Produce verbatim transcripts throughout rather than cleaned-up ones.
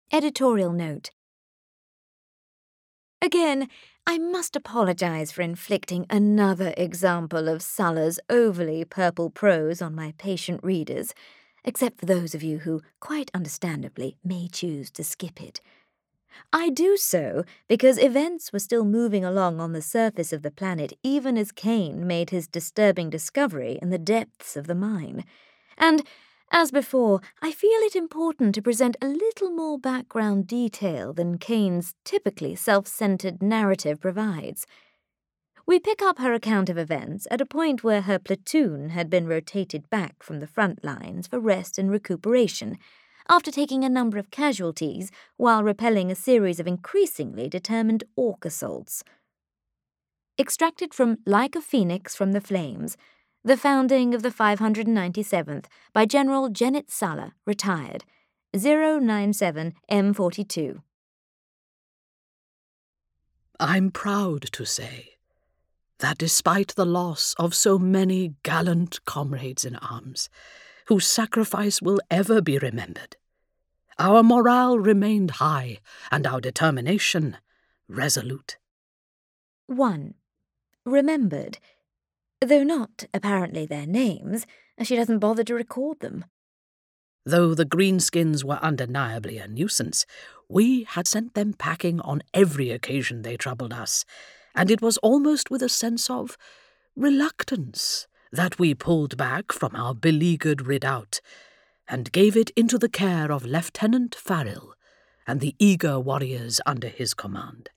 Editorial note. Again, I must apologize for inflicting another example of Sulla's overly purple prose on my patient readers, except for those of you who, quite understandably, may choose to skip it. I do so because events were still moving along on the surface of the planet even as Kane made his disturbing discovery in the depths of the mine. And, as before, I feel it important to present a little more background detail than Kane's typically self-centered narrative provides. We pick up her account of events at a point where her platoon had been rotated back from the front lines for rest and recuperation, after taking a number of casualties while repelling a series of increasingly determined orc assaults. Extracted from Like a Phoenix from the Flames, The Founding of the five hundred ninety-seventh by General Janet Sulla, retired, zero nine seven M forty-two. I'm proud to say that despite the loss of so many gallant comrades in arms, whose sacrifice will ever be remembered, our morale remained high and our determination resolute. one. Remembered, though not, apparently, their names, as she doesn't bother to record them. Though the greenskins were undeniably a nuisance, we had sent them packing on every occasion they troubled us, and it was almost with a sense of reluctance that we pulled back from our beleaguered redoubt and gave it into the care of Lieutenant Farrell and the eager warriors under his command.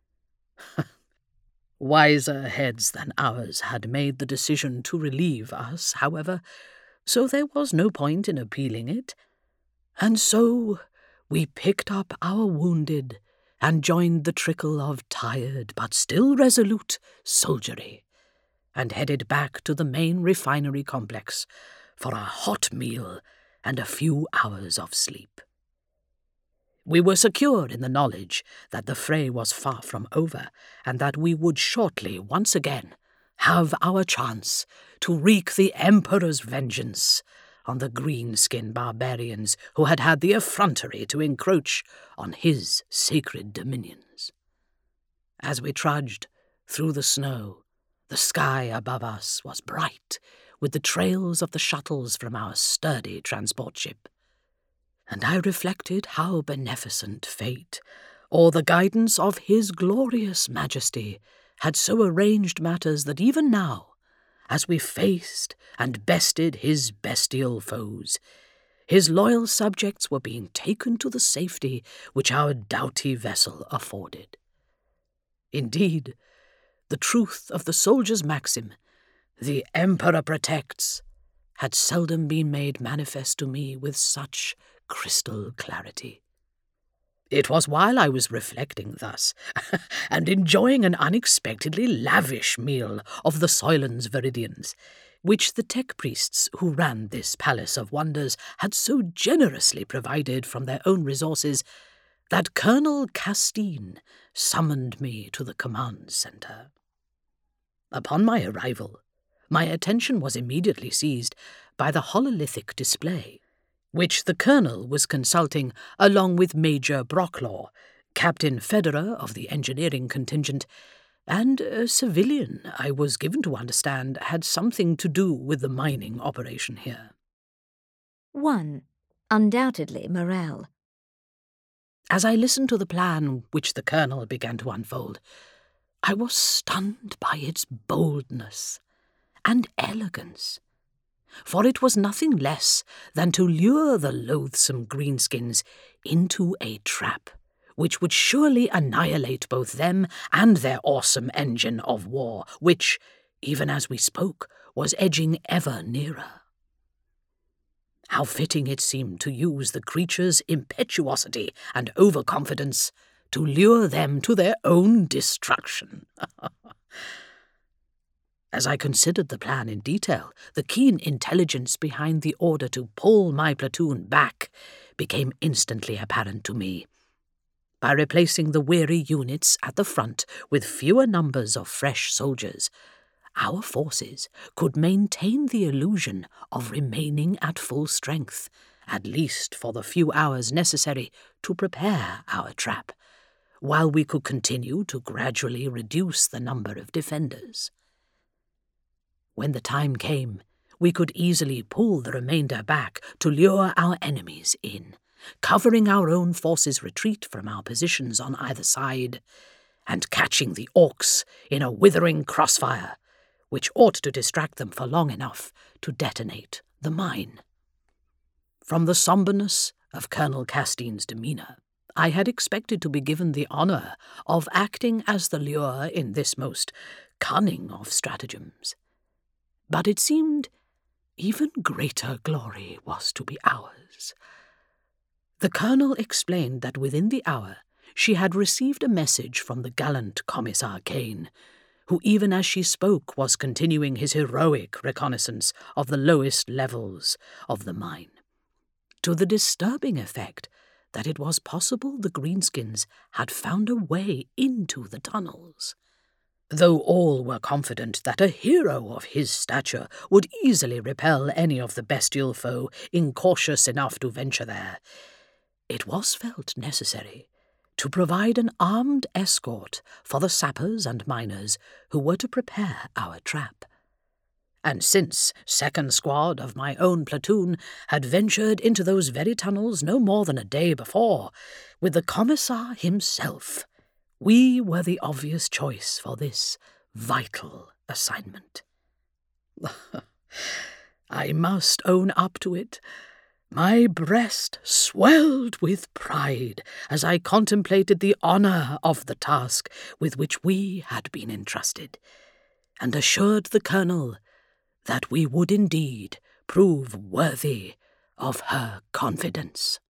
Wiser heads than ours had made the decision to relieve us, however, so there was no point in appealing it, and so we picked up our wounded and joined the trickle of tired but still resolute soldiery, and headed back to the main refinery complex for a hot meal and a few hours of sleep. We were secure in the knowledge that the fray was far from over, and that we would shortly once again have our chance to wreak the Emperor's vengeance on the green-skinned barbarians who had had the effrontery to encroach on his sacred dominions. As we trudged through the snow, the sky above us was bright with the trails of the shuttles from our sturdy transport ship, and I reflected how beneficent fate, or the guidance of His Glorious Majesty, had so arranged matters that even now, as we faced and bested his bestial foes, his loyal subjects were being taken to the safety which our doughty vessel afforded. Indeed, the truth of the soldier's maxim, "The Emperor protects," had seldom been made manifest to me with such crystal clarity. It was while I was reflecting thus, and enjoying an unexpectedly lavish meal of the Soylent's Viridians, which the tech priests who ran this palace of wonders had so generously provided from their own resources, that Colonel Castine summoned me to the command center. Upon my arrival, my attention was immediately seized by the hololithic display, which the colonel was consulting along with Major Brocklaw, Captain Federer of the engineering contingent, and a civilian, I was given to understand, had something to do with the mining operation here. one. Undoubtedly morale. As I listened to the plan which the colonel began to unfold, I was stunned by its boldness and elegance, for it was nothing less than to lure the loathsome greenskins into a trap which would surely annihilate both them and their awesome engine of war, which, even as we spoke, was edging ever nearer. How fitting it seemed to use the creature's impetuosity and overconfidence to lure them to their own destruction. As I considered the plan in detail, the keen intelligence behind the order to pull my platoon back became instantly apparent to me. By replacing the weary units at the front with fewer numbers of fresh soldiers, our forces could maintain the illusion of remaining at full strength at least for the few hours necessary to prepare our trap, while we could continue to gradually reduce the number of defenders. When the time came, we could easily pull the remainder back to lure our enemies in, covering our own forces' retreat from our positions on either side, and catching the orcs in a withering crossfire, which ought to distract them for long enough to detonate the mine. From the somberness of Colonel Castine's demeanour, I had expected to be given the honour of acting as the lure in this most cunning of stratagems. But it seemed even greater glory was to be ours. The Colonel explained that within the hour she had received a message from the gallant Commissar Kane, who even as she spoke was continuing his heroic reconnaissance of the lowest levels of the mine, to the disturbing effect that it was possible the Greenskins had found a way into the tunnels. Though all were confident that a hero of his stature would easily repel any of the bestial foe incautious enough to venture there, it was felt necessary to provide an armed escort for the sappers and miners who were to prepare our trap. And since second squad of my own platoon had ventured into those very tunnels no more than a day before, with the Commissar himself, we were the obvious choice for this vital assignment. I must own up to it. My breast swelled with pride as I contemplated the honour of the task with which we had been entrusted, and assured the Colonel that we would indeed prove worthy of her confidence.